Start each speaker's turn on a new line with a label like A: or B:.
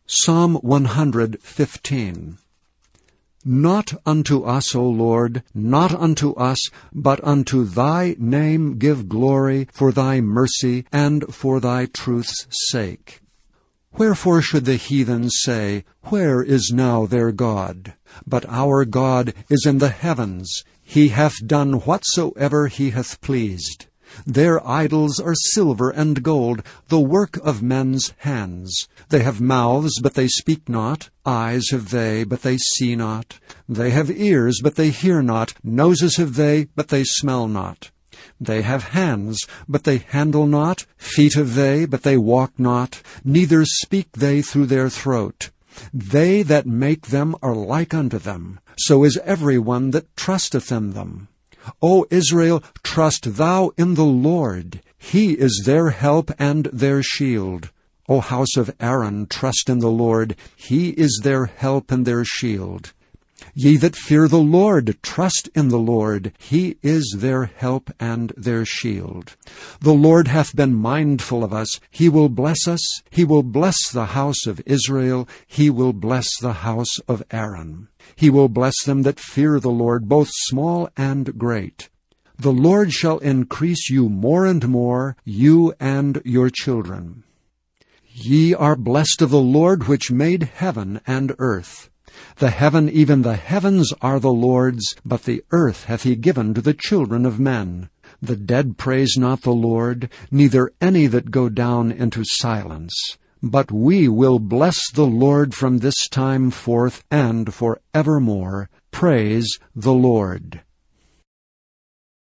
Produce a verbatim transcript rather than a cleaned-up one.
A: Psalm one hundred fifteen. Not unto us, O Lord, not unto us, but unto thy name give glory for thy mercy and for thy truth's sake. Wherefore should the heathen say, Where is now their God? But our God is in the heavens. He hath done whatsoever he hath pleased. Their idols are silver and gold, the work of men's hands. They have mouths, but they speak not. Eyes have they, but they see not. They have ears, but they hear not. Noses have they, but they smell not. They have hands, but they handle not. Feet have they, but they walk not. Neither speak they through their throat. They that make them are like unto them. So is every one that trusteth in them. O Israel, trust thou in the Lord. He is their help and their shield. O house of Aaron, trust in the Lord. He is their help and their shield. Ye that fear the Lord, trust in the Lord. He is their help and their shield. The Lord hath been mindful of us. He will bless us. He will bless the house of Israel. He will bless the house of Aaron. He will bless them that fear the Lord, both small and great. The Lord shall increase you more and more, you and your children. Ye are blessed of the Lord, which made heaven and earth. The heaven, even the heavens, are the Lord's, but the earth hath he given to the children of men. The dead praise not the Lord, neither any that go down into silence. But we will bless the Lord from this time forth and for evermore. Praise the Lord.